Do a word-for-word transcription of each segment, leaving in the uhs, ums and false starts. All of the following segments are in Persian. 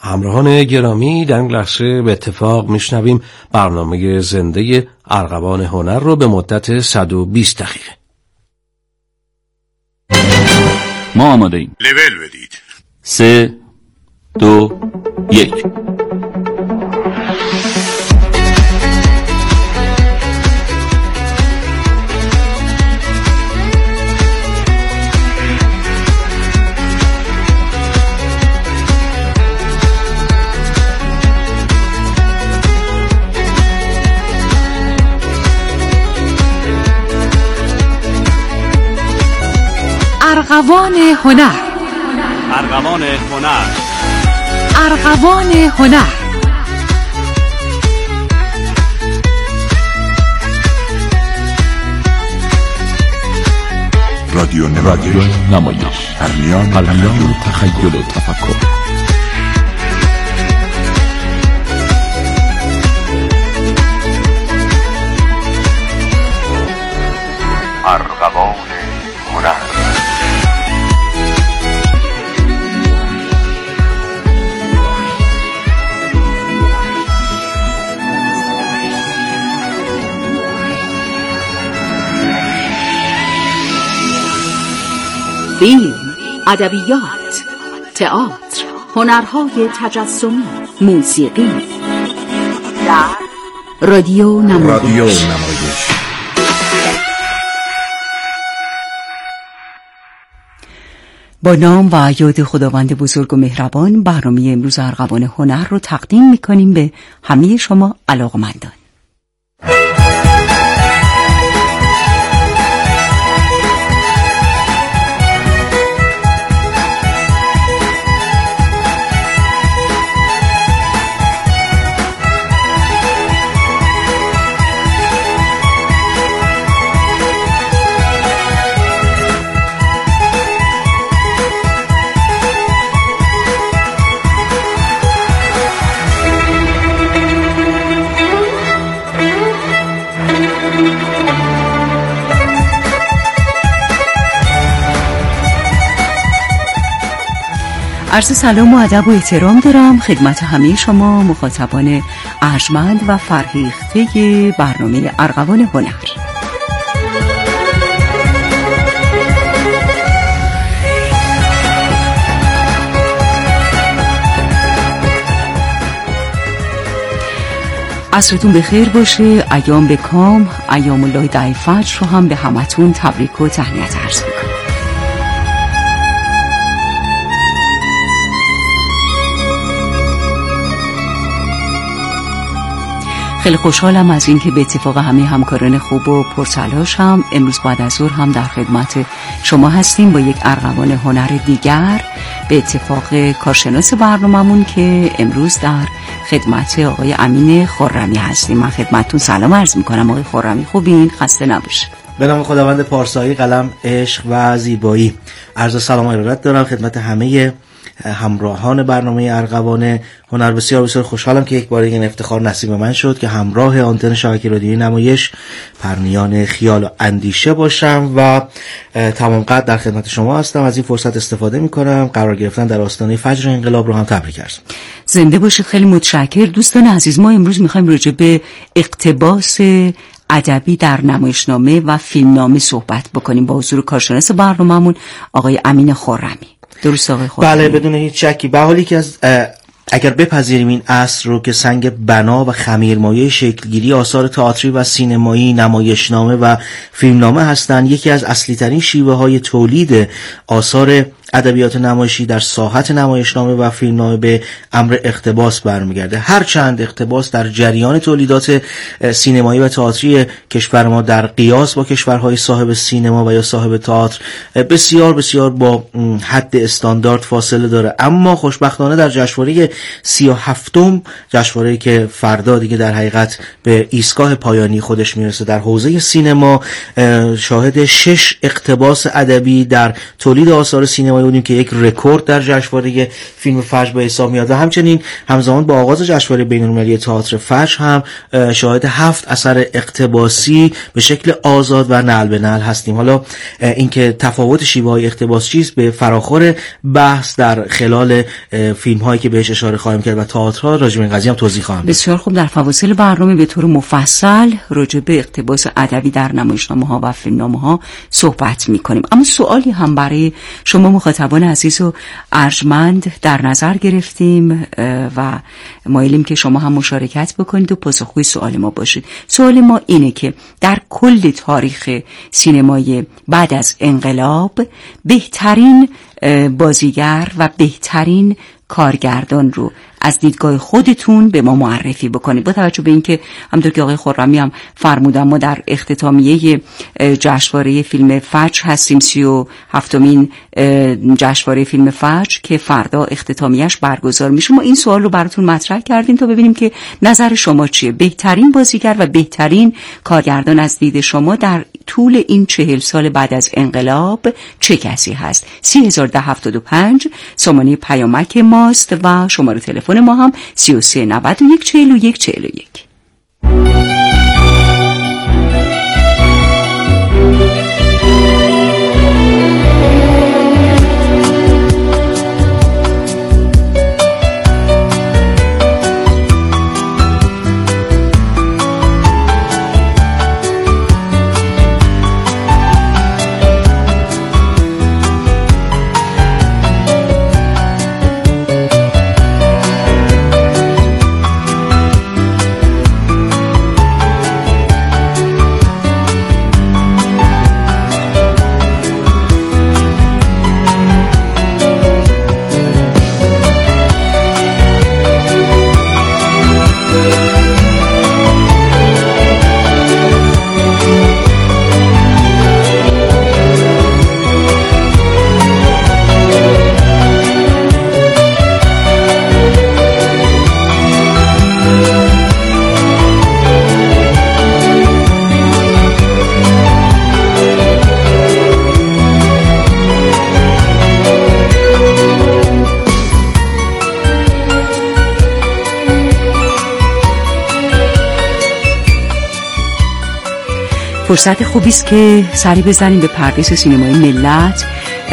همراهان گرامی، در این لحظه به اتفاق میشنویم برنامه زنده ارغوان هنر رو به مدت صد و بیست دقیقه. ما آماده ایم. لول بدید. سه دو یک. ارغوان هنر. ارغوان هنر. ارغوان هنر. رادیو نمایش. نمایش. پرمیان تخیل و تفکر. ارغوان هنر. فیلم، ادبیات، تئاتر، هنرهای تجسمی، موسیقی. در رادیو نمایش. رادیو نمایش. با نام و یاد خداوند بزرگ و مهربان، برنامه امروز ارغوان هنر رو تقدیم می‌کنیم به همه شما علاقه‌مندان. عرض سلام و ادب و احترام دارم خدمت همه شما مخاطبان ارجمند و فرهیخته برنامه ارغوان هنر. عصرتون بخیر باشه، ایام به کام، ایام الله دعی فجر رو هم به همتون تبریک و تهنیت عرض میکنم. خیلی خوشحالم از این که به اتفاق همه همکاران خوب و پرتلاشم امروز بعد از ظهر هم در خدمت شما هستیم با یک ارغوان هنر دیگر، به اتفاق کارشناس برنامه‌مون که امروز در خدمت آقای امین خرمی هستیم. من خدمتتون سلام عرض میکنم آقای خرمی، خوبین؟ خسته نباشید. به نام خداوند پارسایی، قلم، عشق و زیبایی. عرض سلام و ارادت دارم خدمت همه همراهان برنامه ارغوان هنر. بسیار بسیار خوشحالم که یک بار دیگه این افتخار نصیب من شد که همراه آنتن شبکه رادیویی نمایش پرنیان خیال و اندیشه باشم و تمام قد در خدمت شما هستم. از این فرصت استفاده میکنم قرار گرفتن در آستانه فجر انقلاب رو هم تبریک عرض. زنده باشید، خیلی متشکر. دوستان عزیز، ما امروز میخوایم راجع به اقتباس ادبی در نمایشنامه و فیلمنامه صحبت بکنیم با حضور کارشناس برنامه‌مون آقای امین خرمی. درست آقای خرمی؟ بله، بدون هیچ شکی. به حالی که از اگر بپذیریم این عصر رو که سنگ بنا و خمیرمایه شکلگیری آثار تئاتری و سینمایی، نمایشنامه و فیلمنامه هستند، یکی از اصلی ترین شیوه های تولید آثار ادبیات نمایشی در ساحت نمایشنامه و فیلمنامه به امر اقتباس برمیگرده. هرچند اقتباس در جریان تولیدات سینمایی و تئاتری کشور ما در قیاس با کشورهای صاحب سینما و یا صاحب تئاتر بسیار بسیار با حد استاندارد فاصله داره، اما خوشبختانه در جشنواره سی و هفتم، جشنواره‌ای که فردا دیگه در حقیقت به ایستگاه پایانی خودش میرسه در حوزه سینما، شاهد شش اقتباس ادبی در تولید آثار سینما سینمایی بودیم که یک رکورد در جشنواره فیلم فجر به حساب میاد و همچنین همزمان با آغاز جشنواره بین‌المللی تئاتر فجر هم شاهد هفت اثر اقتباسی به شکل آزاد و نعل به نعل هستیم. حالا اینکه تفاوت شیوه‌های اقتباس چیست به فراخور بحث در خلال فیلم‌هایی که بهش اشاره خواهیم کرد و تئاترها راجع به این قضیه هم توضیح خواهم داد. بسیار خوب، در فواصل برنامه به طور مفصل راجع به اقتباس ادبی در نمایشنامه‌ها و فیلمنامه‌ها صحبت می‌کنیم. اما سوالی هم برای شما مخاطبان عزیز و ارجمند در نظر گرفتیم و مایلیم که شما هم مشارکت بکنید و پاسخگوی سوال ما باشید. سوال ما اینه که در کل تاریخ سینمای بعد از انقلاب بهترین بازیگر و بهترین کارگردان رو از دیدگاه خودتون به ما معرفی بکنید، با توجه به اینکه همونطور که آقای خرمی هم فرمودن ما در اختتامیه جشنواره فیلم فجر هستیم، سی و هفتمین جشنواره فیلم فجر که فردا اختتامیه‌اش برگزار میشه. ما این سوال رو براتون مطرح کردیم تا ببینیم که نظر شما چیه. بهترین بازیگر و بهترین کارگردان از دید شما در طول این چهل سال بعد از انقلاب چه کسی هست؟ سی هزار ده هفتاد و پنج سامانه پیامک ماست و شماره تلفن ما هم سی و سه نود و یک چهل و یک چهل و یک. فرصت خوبی است که سری بزنیم به پردیس سینمای ملت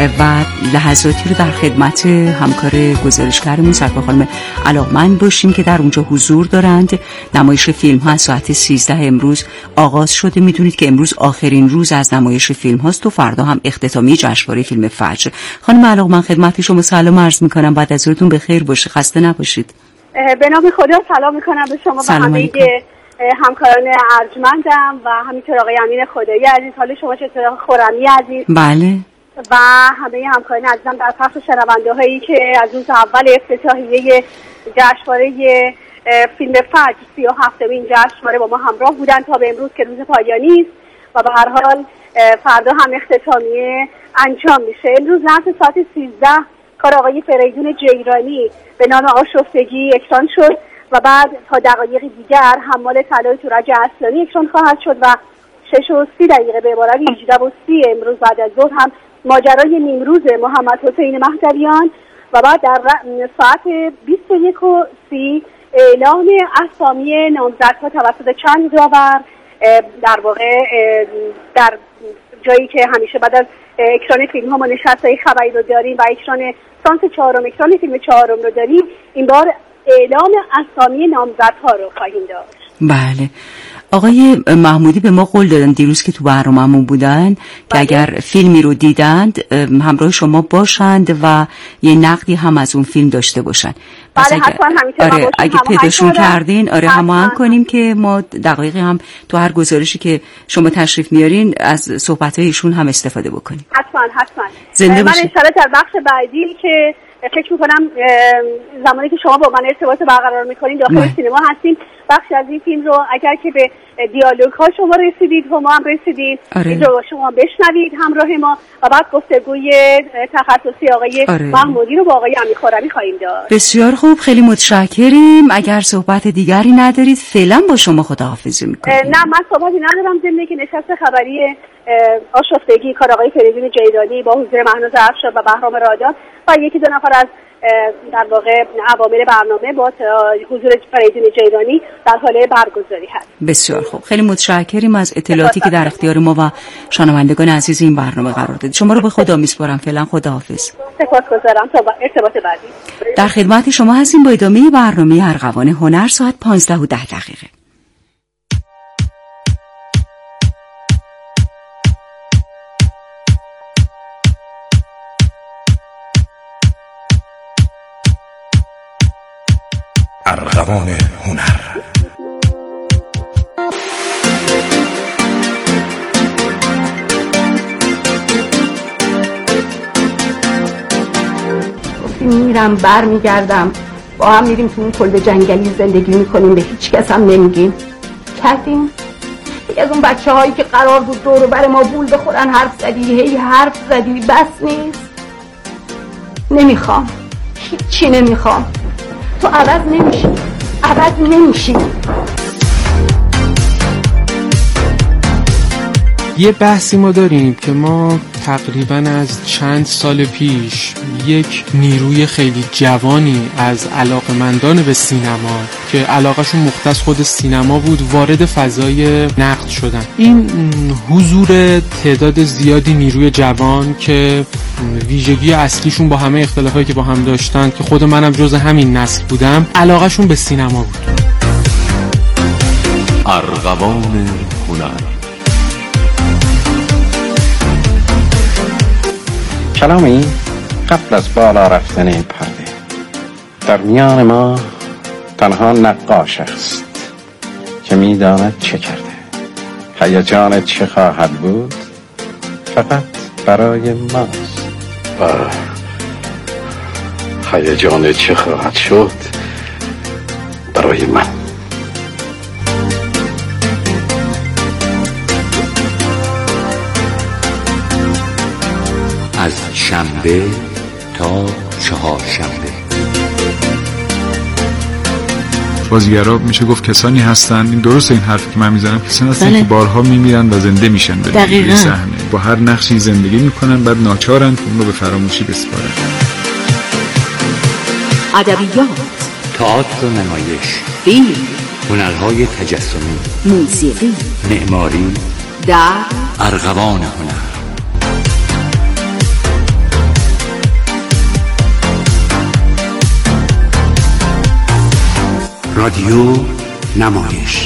و لحظاتی رو در خدمت همکار گزارشگرمون سرکار خانم علاقمند باشیم که در اونجا حضور دارند. نمایش فیلم ها ساعت سیزده امروز آغاز شده. میدونید که امروز آخرین روز از نمایش فیلم هاست و فردا هم اختتامیه جشنواره فیلم فجر. خانم علاقمند خدمت شما سلام عرض میکنم، بعد از ظهرتون بخیر باشه، خسته نباشید. به نام خدا سلام میکنم به شما و همه همکاران ارجمندم و همینطور آقای امین خدایی عزیز. حال شما چطور خرمی عزیز؟ بله. و همه همکاران عزیزم در پخش شنونده هایی که از روز اول افتتاحیه جشنواره فیلم فجر سی و هفتمین جشنواره با ما همراه بودن تا به امروز که روز پایانی است و به هر حال فردا هم اختتامیه انجام میشه. امروز رأس ساعت سیزده کار آقای فریدون جیرانی به نام آشفتگی اکران شد و بعد تا دقایقی دیگر حمال طلای تورج اصلانی اکران خواهد شد و شش و سی دقیقه به عبارت هجده و سی امروز بعد از ظهر هم ماجرای نیمروز محمد حسین مهدویان و بعد در ساعت بیست و یک و سی اعلام اسامی نامزدها توسط چند داور در واقع در جایی که همیشه بعد از اکران فیلم ها ما نشست‌های خبری رو داریم و اکران سانس چهارم اکران فیلم چهارم رو داریم، این بار اعلام اسامی نامزدها رو خواهیم داشت. بله. آقای محمودی به ما قول دادن دیروز که تو برنامه‌مون بودن که اگر فیلمی رو دیدند همراه شما باشند و یه نقدی هم از اون فیلم داشته باشن. بله حتما همینطور. آره اگه پیداشون کردین آره هماهنگ کنیم که ما دقایقی هم تو هر گزارشی که شما تشریف میارین از صحبت‌های ایشون هم استفاده بکنیم. حتما حتما. زنده من ان شاءالله در بخش بعدی که فکر میکنم زمانی که شما با من ارتباط برقرار میکنین داخل مه. سینما هستیم، بخش از این فیلم رو اگر که به دیالوگ ها شما رسیدید و ما هم رسیدید آره. این رو شما بشنوید همراه ما و بعد گفتگوی تخصصی آقای آره. محمودی رو با آقای امین خرمی خواهیم داشت. بسیار خوب، خیلی متشکریم. اگر صحبت دیگری ندارید فعلا با شما خداحافظی میکنیم. نه من صحبتی ندارم، ضمن که نشست خبری آشفتگی کار آقای فریدون جیدانی با حضور مهناز افشار و بهرام رادان و یکی دو نفر از در واقع عوامل برنامه با حضور فریدون جیدانی در حال برگزاری هست. بسیار خوب، خیلی متشکریم از اطلاعاتی که در اختیار ما و شنوندگان عزیز این برنامه قرار دادید. شما رو به خدا میسپارم. فعلا خداحافظ. سپاسگزارم. تا ارتباط بعدی. در خدمت شما هستیم با ادامه برنامه ارغوان هنر ساعت پانزده و ده دقیقه. ارغوان هنر. میرم بر میگردم، با هم میریم تو اون کلبه جنگلی زندگی میکنیم، به هیچ کس هم نمیگیم. کردیم یکی از اون بچه هایی که قرار بود دور و بر ما بول بخورن حرف زدی، هی حرف زدی، بس نیست. نمیخوام، هیچی نمیخوام. تو عوض نمیشی، عوض نمیشی. یه بحثی ما داریم که ما تقریباً از چند سال پیش یک نیروی خیلی جوانی از علاقمندان به سینما که علاقهشون مختص خود سینما بود وارد فضای نقد شدن. این حضور تعداد زیادی نیروی جوان که ویژگی اصلیشون با همه اختلافایی که با هم داشتن که خود منم جز همین نسل بودم، علاقهشون به سینما بود. ارغوان هنر. کلامی قبل از بالا رفتن این پرده در میان ما تنها نقاش است که میداند چه کرده. هیجان چه خواهد بود فقط برای ماست و هیجان چه خواهد شد برای من. از شنبه تا چهارشنبه بازیگرا میشه گفت کسانی هستن، این درست این حرفی که من میزنم، کسانی هستن بله. که بارها میمیرن و زنده میشن به صحنه، با هر نقشی زندگی میکنن، بعد ناچارن اون رو به فراموشی بسپارن. ادبیات، تئاتر و نمایش، فیلم، هنرهای تجسمی، موسیقی، معماری در ارغوان هنر. رادیو نمایش.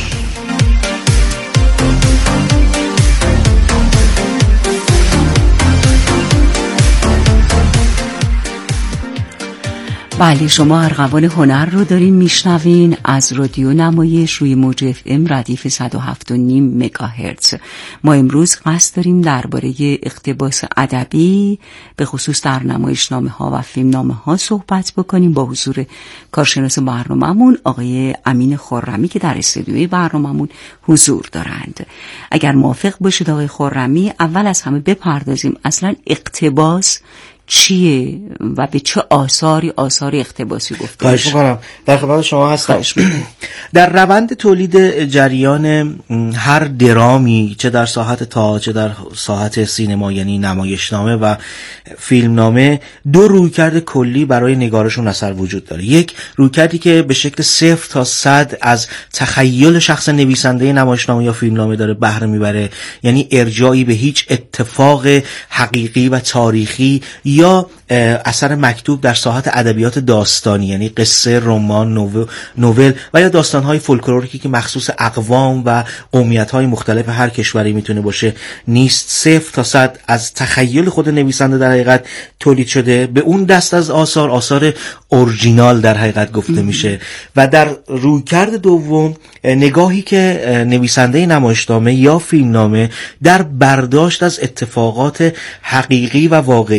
بله، شما ارغوان هنر رو دارین میشنوین از رادیو نمایش روی موج اف ام ردیف صد و هفت و نیم مگاهرتز. ما امروز قصد داریم درباره اقتباس ادبی به خصوص در نمایشنامه ها و فیلمنامه ها صحبت بکنیم با حضور کارشناس برنامه‌مون آقای امین خرمی که در استودیوی برنامه‌مون حضور دارند. اگر موافق باشید آقای خرمی، اول از همه بپردازیم اصلا اقتباس چیه و به چه آثاری آثار اقتباسی گفته خواهش می‌کنم. در خدمت شما هستم. در روند تولید جریان هر درامی، چه در ساحت تئاتر چه در ساحت سینما یعنی نمایشنامه و فیلمنامه، دو رویکرد کلی برای نگارشون اثر وجود داره. یک رویکردی که به شکل صفر تا صد از تخیل شخص نویسنده نمایشنامه یا فیلمنامه داره بهره میبره، یعنی ارجاعی به هیچ اتفاق حقیقی و تاریخی یا اثر مکتوب در ساحت ادبیات داستانی یعنی قصه، رمان، نوول و یا داستان‌های فولکلوریکی که مخصوص اقوام و قومیت‌های مختلف هر کشوری میتونه باشه نیست. صفر تا صد از تخیل خود نویسنده در حقیقت تولید شده. به اون دست از آثار آثار اورجینال در حقیقت گفته میشه. و در رویکرد دوم نگاهی که نویسنده نمایشنامه یا فیلمنامه در برداشت از اتفاقات حقیقی و واقعی، این حقیقی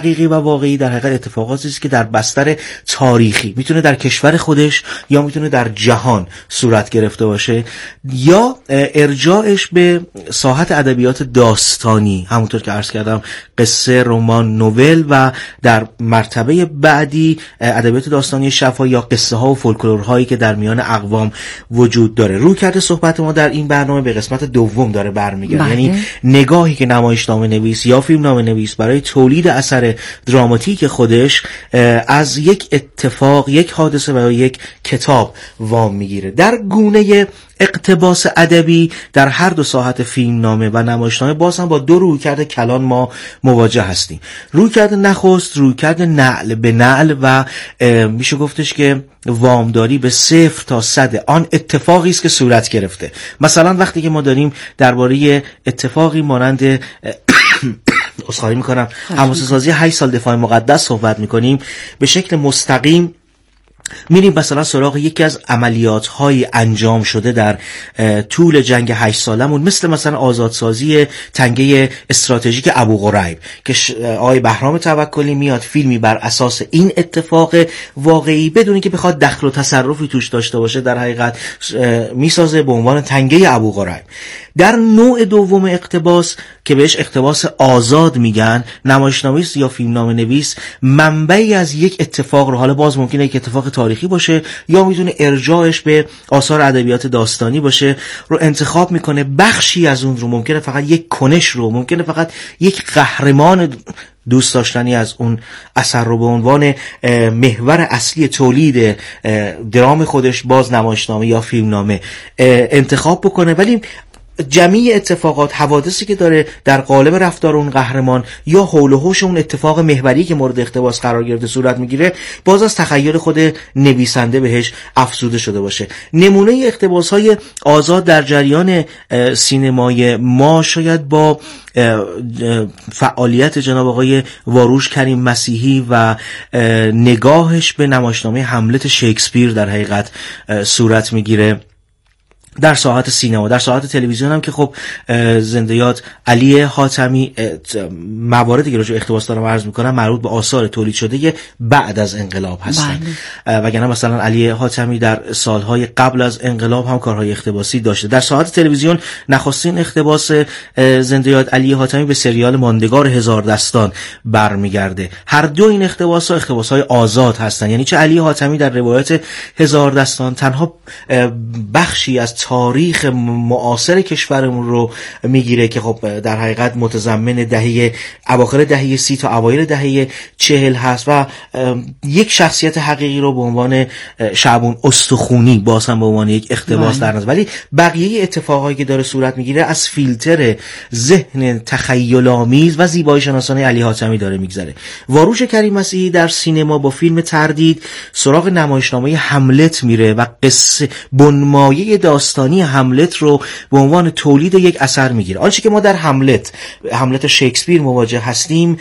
حقیقی و واقعی در حقیقت اتفاقاتی است که در بستر تاریخی میتونه در کشور خودش یا میتونه در جهان صورت گرفته باشه، یا ارجاعش به ساحت ادبیات داستانی، همونطور که عرض کردم قصه، رمان، نوول و در مرتبه بعدی ادبیات داستانی شفاهی یا قصه ها و فولکلورهایی که در میان اقوام وجود داره. رویکرد صحبت ما در این برنامه به قسمت دوم داره برمیگرده، یعنی نگاهی که نمایشنامه نویس یا فیلمنامه نویس برای تولید اثر دراماتیک خودش از یک اتفاق، یک حادثه و یک کتاب وام میگیره. در گونه اقتباس ادبی در هر دو ساحت فیلمنامه و نمایشنامه باز هم با دو رویکرد کلان ما مواجه هستیم. رویکرد نخست رویکرد نعل به نعل و میشه گفتش که وامداری به صفر تا صد آن اتفاقی است که صورت گرفته. مثلا وقتی که ما داریم درباره اتفاقی مانند اسخای میکنم حماسه سازی هشت سال دفاع مقدس صحبت میکنیم، به شکل مستقیم میریم مثلا سراغ یکی از عملیات های انجام شده در طول جنگ هشت سالمون، مثل مثلا آزادسازی تنگه استراتژیک ابوغریب که آقای بهرام توکلی میاد فیلمی بر اساس این اتفاق واقعی بدون که بخواد دخل و تصرفی توش داشته باشه در حقیقت میسازه به عنوان تنگه ابوغریب. در نوع دوم اقتباس که بهش اقتباس آزاد میگن، نمایشنامه‌نویس یا فیلمنامه نویس منبعی از یک اتفاق رو، حالا باز ممکنه یک اتفاق تاریخی باشه یا میتونه ارجاعش به آثار ادبیات داستانی باشه، رو انتخاب میکنه. بخشی از اون رو ممکنه فقط یک کنش رو، ممکنه فقط یک قهرمان دوست داشتنی از اون اثر رو به عنوان محور اصلی تولید درام خودش، باز نمایشنامه یا فیلمنامه انتخاب بکنه، ولی جمعی اتفاقات، حوادثی که داره در قالب رفتار اون قهرمان یا حول و حوش اون اتفاق محوری که مورد اقتباس قرار گرفته صورت میگیره، باز از تخیل خود نویسنده بهش افزوده شده باشه. نمونه اقتباس‌های آزاد در جریان سینمای ما شاید با فعالیت جناب آقای واروش کریم مسیحی و نگاهش به نمایشنامه هملت شکسپیر در حقیقت صورت میگیره در ساحت سینما. در ساحت تلویزیون هم که خب زنده یاد علی حاتمی، مواردی که راجع به اقتباس دارم عرض میکنم مربوط به آثار تولید شده بعد از انقلاب هستن، وگرنه مثلا علی حاتمی در سالهای قبل از انقلاب هم کارهای اقتباسی داشته. در ساحت تلویزیون نخستین اقتباس زنده یاد علی حاتمی به سریال ماندگار هزار دستان برمیگرده. هر دو این اقتباس ها اقتباس های آزاد هستن، یعنی چه علی حاتمی در روایت هزار دستان تنها بخشی از تاریخ معاصر کشورمون رو میگیره که خب در حقیقت متضمن دهه اواخر دهه سی تا اوایل دهه چهل هست و یک شخصیت حقیقی رو به عنوان شعبون استخونی باز هم به عنوان یک اقتباس در نظر، ولی بقیه اتفاقایی که داره صورت میگیره از فیلتر ذهن تخیل آمیز و زیبایی شناسانه علی حاتمی داره میگذره. واروش کریم مسیحی در سینما با فیلم تردید سراغ نمایشنامه هملت میره و قصه بنمایه داستانی هملت رو به عنوان تولید یک اثر میگیره. آنچه که ما در هملت هملت شکسپیر مواجه هستیم،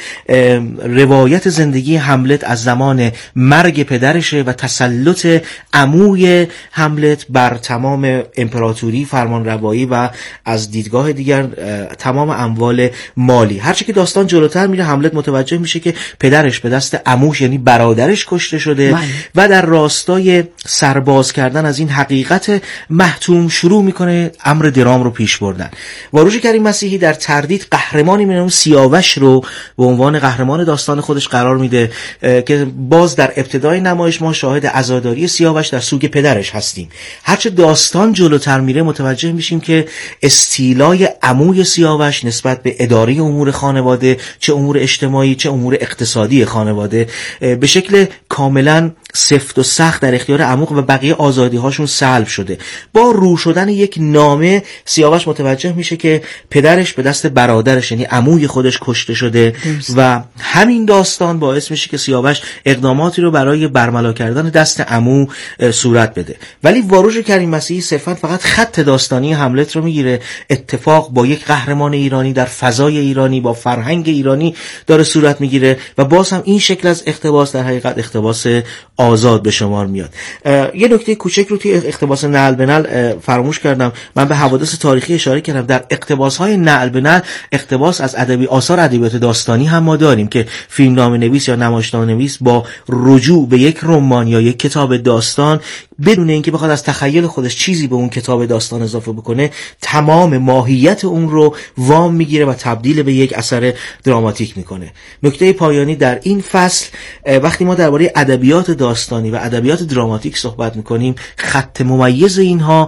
روایت زندگی هملت از زمان مرگ پدرشه و تسلط عموی هملت بر تمام امپراتوری فرمانروایی و از دیدگاه دیگر تمام اموال مالی. هرچه که داستان جلوتر میره هملت متوجه میشه که پدرش به دست عموش یعنی برادرش کشته شده مالی. و در راستای سرباز کردن از این حقیقت محتوم شروع میکنه امر درام رو پیش بردن. واروش کریم مسیحی در تردید قهرمانی به نام سیاوش رو به عنوان قهرمان داستان خودش قرار میده که باز در ابتدای نمایش ما شاهد عزاداری سیاوش در سوگ پدرش هستیم. هرچه داستان جلوتر میره متوجه میشیم که استیلای عموی سیاوش نسبت به اداره امور خانواده، چه امور اجتماعی چه امور اقتصادی خانواده، به شکل کاملا سفت و سخت در اختیار عمو و بقیه آزادی هاشون سلب شده. با رو شدن یک نامه سیاوش متوجه میشه که پدرش به دست برادرش یعنی عموی خودش کشته شده و همین داستان باعث میشه که سیاوش اقداماتی رو برای برملا کردن دست عمو صورت بده. ولی واروش کریم مسیحی صرفا فقط خط داستانی هملت رو میگیره، اتفاق با یک قهرمان ایرانی در فضای ایرانی با فرهنگ ایرانی داره صورت میگیره و باز هم این شکل از اقتباس در حقیقت اقتباس آزاد به شمار میاد. یه نکته کوچک رو توی اقتباس نعل به نعل فراموش کردم. من به حوادث تاریخی اشاره کردم. در اقتباس‌های نعل به نعل اقتباس از ادبی آثار ادبیات داستانی هم ما داریم که فیلمنامه‌نویس یا نمایشنامه‌نویس با رجوع به یک رمان یا یک کتاب داستان بدون اینکه بخواد از تخیل خودش چیزی به اون کتاب داستان اضافه بکنه، تمام ماهیت اون رو وام میگیره و تبدیل به یک اثر دراماتیک میکنه. نکته پایانی در این فصل، وقتی ما درباره ادبیات داستانی و ادبیات دراماتیک صحبت میکنیم، خط ممیز اینها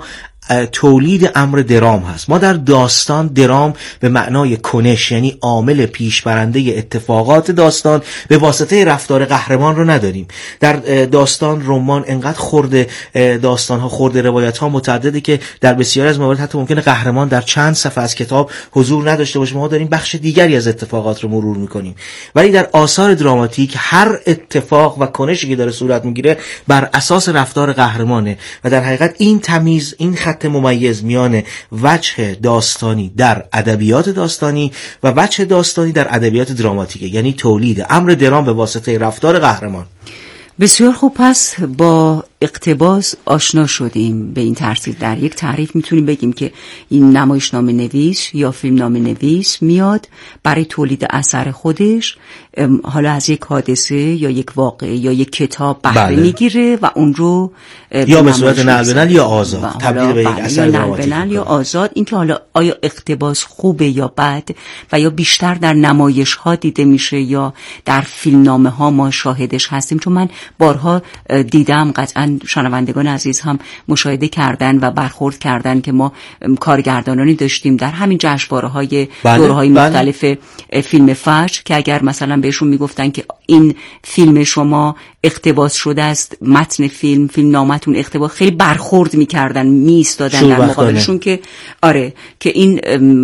تولید امر درام هست. ما در داستان درام به معنای کنش، یعنی عامل پیشبرنده اتفاقات داستان به واسطه رفتار قهرمان رو نداریم. در داستان رمان انقدر خورده داستان ها، خورده روایت ها متعدده که در بسیاری از موارد حتی ممکنه قهرمان در چند صفحه از کتاب حضور نداشته باشه، ما داریم بخش دیگری از اتفاقات رو مرور میکنیم. ولی در آثار دراماتیک هر اتفاق و کنشی که داره صورت میگیره بر اساس رفتار قهرمانه و در حقیقت این تمیز، این خط ممیز میان وجه داستانی در ادبیات داستانی و وجه داستانی در ادبیات دراماتیکه، یعنی تولید امر درام به واسطه رفتار قهرمان. بسیار خوب. پس با اقتباس آشنا شدیم. به این ترتیب در یک تعریف میتونیم بگیم که این نمایشنامه نویس یا فیلمنامه نویس میاد برای تولید اثر خودش حالا از یک حادثه یا یک واقعه یا یک کتاب بهره بله. میگیره و اون رو یا به صورت نعل به نعل یا آزاد تبدیل به یک اثر دراماتیک نعل یا آزاد. این که حالا آیا اقتباس خوبه یا بد و یا بیشتر در نمایش ها دیده میشه یا در فیلمنامه ها ما شاهدش هستیم، چون من بارها دیدم، قطعا شنوندگان عزیز هم مشاهده کردن و برخورد کردن که ما کارگردانانی داشتیم در همین جشنواره‌های بله، دوره‌های بله. مختلف فیلم فجر که اگر مثلا بهشون میگفتن که این فیلم شما اقتباس شده است، متن فیلم فیلم نامتون اقتباس، خیلی برخورد میکردن، میایستادن در مقابلشون که آره که این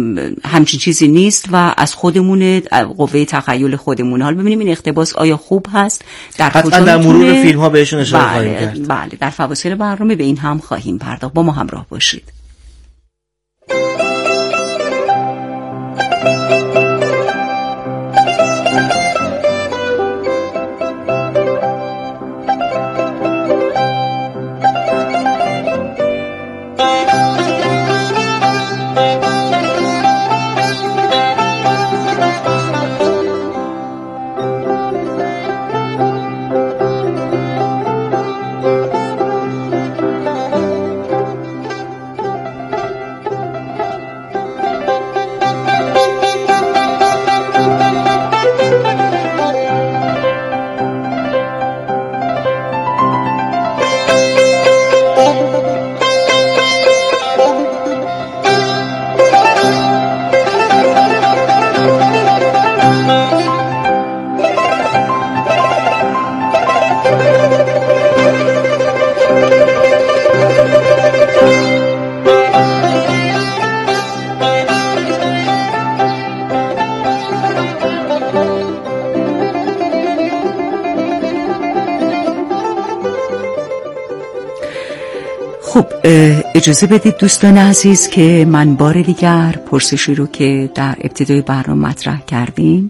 همچین چیزی نیست و از خودمونه، قوه تخیل خودمونه. حالا ببینیم این اقتباس آیا خوب هست، در کجا در مرور فیلم ها بهشون اشاره بله، خواهیم کرد. بله در فواصل برنامه به این هم خواهیم پرداخت. با ما همراه باشید. خب اجازه بدید دوستان عزیز که من بار دیگر پرسشی رو که در ابتدای برنامه مطرح کردیم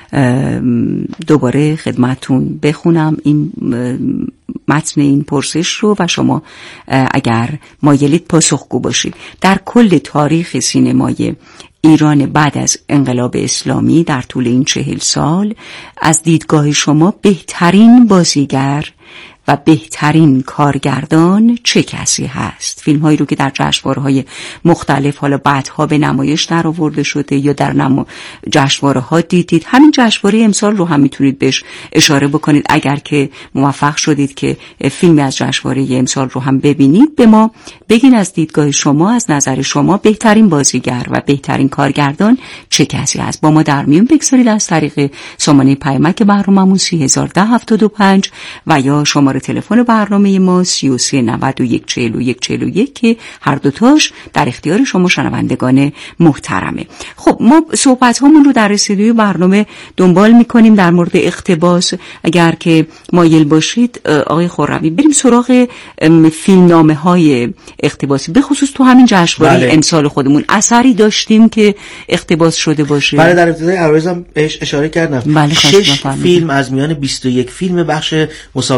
دوباره خدمتون بخونم، این متن این پرسش رو و شما اگر مایلید پاسخگو باشید. در کل تاریخ سینمای ایران بعد از انقلاب اسلامی در طول این چهل سال از دیدگاه شما بهترین بازیگر و بهترین کارگردان چه کسی هست؟ فیلم هایی رو که در جشنواره‌های مختلف حالا بعدها به نمایش در آورده شده یا در نما... جشنواره‌ها دیدید، همین جشنواره امسال رو هم میتونید بهش اشاره بکنید. اگر که موفق شدید که فیلمی از جشنواره امسال رو هم ببینید، به ما بگین از دیدگاه شما، از نظر شما بهترین بازیگر و بهترین کارگردان چه کسی هست. با ما در میون بگذارید از طریق سامانه پیامک برنامه‌مون سه هزار و ده هفتاد و پنج و یا شماره تلفن برنامه ما سی و سه نود و یک چهل و یک چهل و یک که هر دوتاش در اختیار شما شنوندگان محترمه. خب ما صحبت هامون رو در رسیدگی برنامه دنبال میکنیم در مورد اقتباس. اگر که مایل باشید آقای خرمی بریم سراغ فیلمنامه های اقتباسی، به خصوص تو همین جشنواره بله. امسال خودمون اثری داشتیم که اقتباس شده باشه؟ بله در ابتدای عرضم بهش اشاره کردم. بله شش فیلم از میان بیست و یک فیلم بخش مسابقه سودا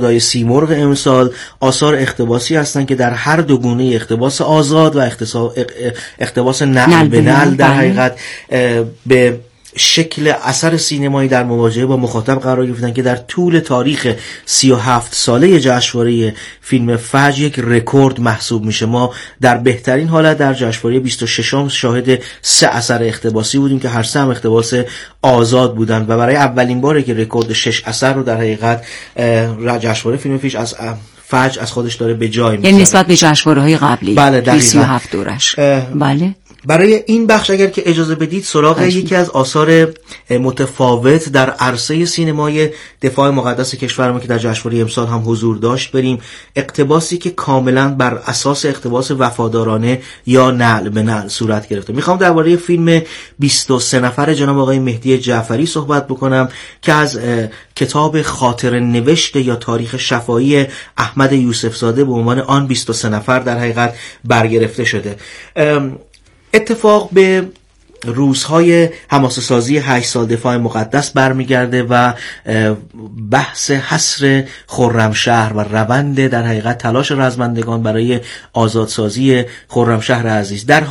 خدای سیمرغ امسال آثار اقتباسی هستند که در هر دو گونه اقتباس آزاد و اقتباس نعل به نعل در حقیقت به شکل اثر سینمایی در مواجهه با مخاطب قرار گرفتن که در طول تاریخ سی و هفت ساله جشنواره فیلم فجر یک رکورد محسوب میشه. ما در بهترین حالت در جشنواره بیست و ششم شاهد سه اثر اقتباسی بودیم که هر سه هم اقتباس آزاد بودن و برای اولین باره که رکورد شش اثر رو در حقیقت جشنواره فیلم فیش از فجر از خودش داره به جای میذاره، یعنی نسبت به جشنواره‌های قبلی. بله دقیقاً سی و هفت دورش. بله. برای این بخش اگر که اجازه بدید سراغ یکی از آثار متفاوت در عرصه سینمای دفاع مقدس کشورمون که در جشنواره امسال هم حضور داشت بریم. اقتباسی که کاملا بر اساس اقتباس وفادارانه یا نعل به نعل صورت گرفته. میخوام درباره فیلم بیست و سه نفر جناب آقای مهدی جعفری صحبت بکنم که از کتاب خاطر نوشته یا تاریخ شفاهی احمد یوسف زاده به عنوان آن بیست و سه نفر در حقیقت برگرفته شده. اتفاق به روزهای حماسه سازی هشت سال دفاع مقدس برمیگرده و بحث حصر خرمشهر و روند در حقیقت تلاش رزمندگان برای آزادسازی خرمشهر عزیز در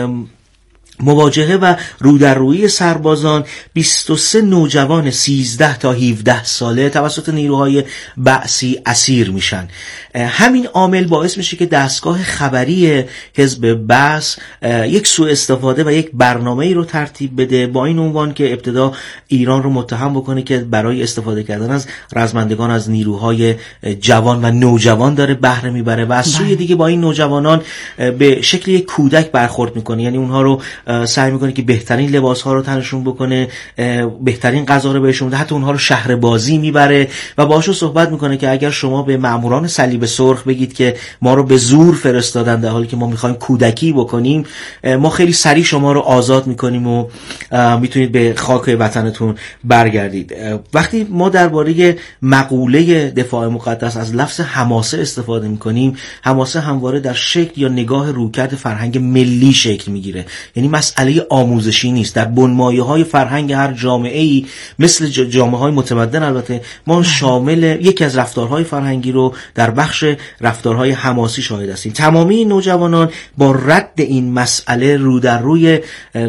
مواجهه و رودررویی سربازان بیست و سه نوجوان سیزده تا هفده ساله توسط نیروهای بعثی اسیر میشن. همین عامل باعث میشه که دستگاه خبری حزب بعث یک سوء استفاده و یک برنامه‌ای رو ترتیب بده با این عنوان که ابتدا ایران رو متهم بکنه که برای استفاده کردن از رزمندگان از نیروهای جوان و نوجوان داره بهره میبره و از سوی دیگه با این نوجوانان به شکل یک کودک برخورد میکنه، یعنی اونها رو سعی میکنه که بهترین لباس ها رو تنشون بکنه، بهترین غذا رو بهشون بده، حتی اونها رو شهر بازی میبره و باهاشون صحبت میکنه که اگر شما به ماموران صلیب سرخ بگید که ما رو به زور فرستادن در حالی که ما میخوایم کودکی بکنیم، ما خیلی سریع شما رو آزاد میکنیم و میتونید به خاک وطنتون برگردید. وقتی ما درباره مقوله دفاع مقدس از لفظ حماسه استفاده میکنیم، حماسه همواره در شکل یا نگاه رویکرد فرهنگ ملی شکل میگیره، یعنی مسئله آموزشی نیست. در بنمایه‌های فرهنگ هر جامعه‌ای مثل جامعه‌های متمدن البته ما شامل یکی از رفتارهای فرهنگی رو در بخش رفتارهای حماسی شاهد هستیم. تمامی نوجوانان با رد این مسئله رو در روی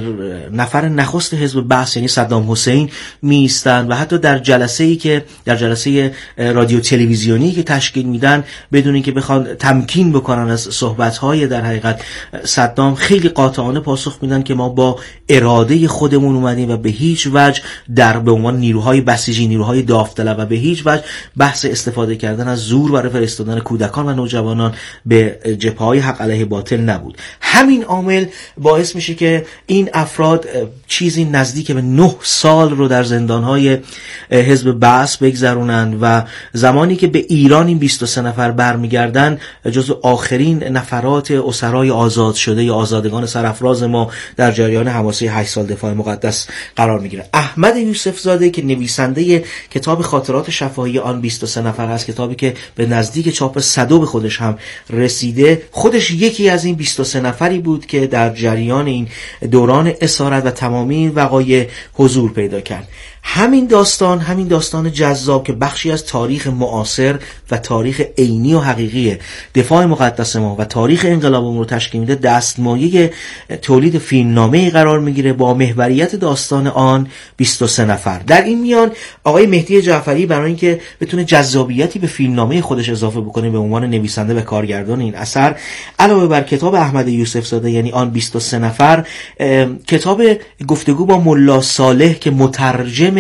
نفر نخست حزب بعث یعنی صدام حسین میستند و حتی در جلسه‌ای که در جلسه رادیو تلویزیونی که تشکیل میدن بدون اینکه بخوان تمکین بکنن از صحبت‌های در حقیقت صدام خیلی قاطعانه پاسخ میدن که ما با اراده خودمون اومدیم و به هیچ وجه در به عنوان نیروهای بسیجی، نیروهای داوطلب و به هیچ وجه بحث استفاده کردن از زور برای فرستادن کودکان و نوجوانان به جبهه‌های حق علیه باطل نبود. همین عامل باعث میشه که این افراد چیزی نزدیک به نه سال رو در زندانهای حزب بعث بگذرونند و زمانی که به ایران این بیست و سه نفر برمیگردن جزو آخرین نفرات اسرای آزاد شده یا آزادگان سرافراز ما در جریان حماسه هشت سال دفاع مقدس قرار میگیره. احمد یوسف زاده که نویسنده کتاب خاطرات شفاهی آن بیست و سه نفر هست، کتابی که به نزدیک چاپ صد به خودش هم رسیده، خودش یکی از این بیست و سه نفری بود که در جریان این دوران اسارت و تمامی این وقایع حضور پیدا کرد. همین داستان همین داستان جذاب که بخشی از تاریخ معاصر و تاریخ عینی و حقیقی دفاع مقدس ما و تاریخ انقلابمون رو تشکیل میده، دستمایه تولید فیلمنامه‌ای قرار میگیره با محوریت داستان آن بیست و سه نفر. در این میان آقای مهدی جعفری برای اینکه بتونه جذابیتی به فیلمنامه خودش اضافه بکنه به عنوان نویسنده و کارگردان این اثر، علاوه بر کتاب احمد یوسف زاده یعنی آن بیست و سه نفر، کتاب گفتگو با ملا صالح که مترجم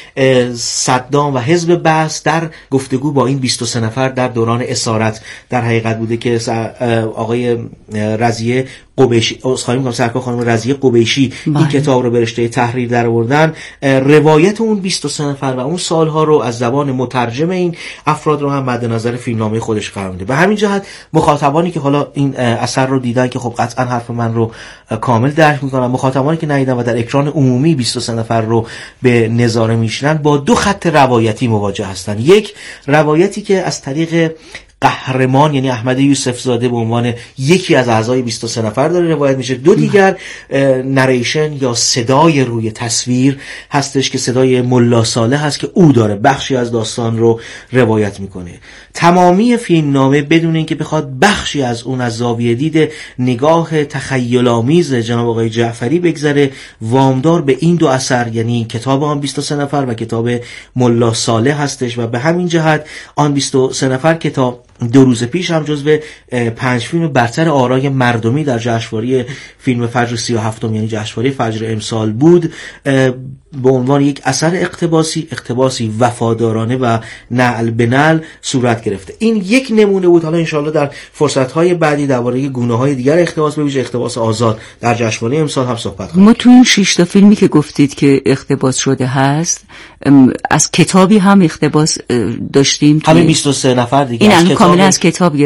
صدام و حزب بعث در گفتگو با این بیست و سه نفر در دوران اسارت در حقیقت بوده که آقای رضیه قبیشی اسخای میگم سرکار خانم رضیه قبیشی این کتاب رو به رشته تحریر در آوردن، روایت اون بیست و سه نفر و اون سالها رو از زبان مترجم این افراد رو هم مد نظر فیلمنامه خودش قرار میده. به همین جهت مخاطبانی که حالا این اثر رو دیدن که خب قطعا حرف من رو کامل درک میکنن، مخاطبانی که ندیدن و در اکران عمومی بیست و سه نفر رو به نظاره میشنن با دو خط روایتی مواجه هستن. یک روایتی که از طریق قهرمان یعنی احمد یوسف زاده به عنوان یکی از اعضای بیست و سه نفر داره روایت میشه. دو دیگر نریشن یا صدای روی تصویر هستش که صدای ملا صالح هست که او داره بخشی از داستان رو روایت میکنه. تمامی فیلمنامه بدون اینکه بخواد بخشی از اون از زاویه دید نگاه تخیل‌آمیز جناب آقای جعفری بگذره، وامدار به این دو اثر یعنی کتاب آن بیست و سه نفر و کتاب ملا صالح هستش و به همین جهت آن بیست و سه نفر کتاب دو روز پیش هم جزو پنج فیلم برتر آرای مردمی در جشنواره فیلم فجر سی و هفتم یعنی جشنواره فجر امسال بود. به عنوان یک اثر اقتباسی اقتباسی وفادارانه و نعل به نعل صورت گرفته. این یک نمونه بود. حالا انشاءالله در فرصت‌های بعدی درباره گونه‌های دیگر اقتباس، به ویژه اقتباس آزاد در جشنواره امسال هم صحبت کنیم. ما تو این شش تا فیلمی که گفتید که اقتباس شده هست از کتابی هم اقتباس داشتیم. همین بیست و سه نفر دیگه این از کتاب کاملا از کتاب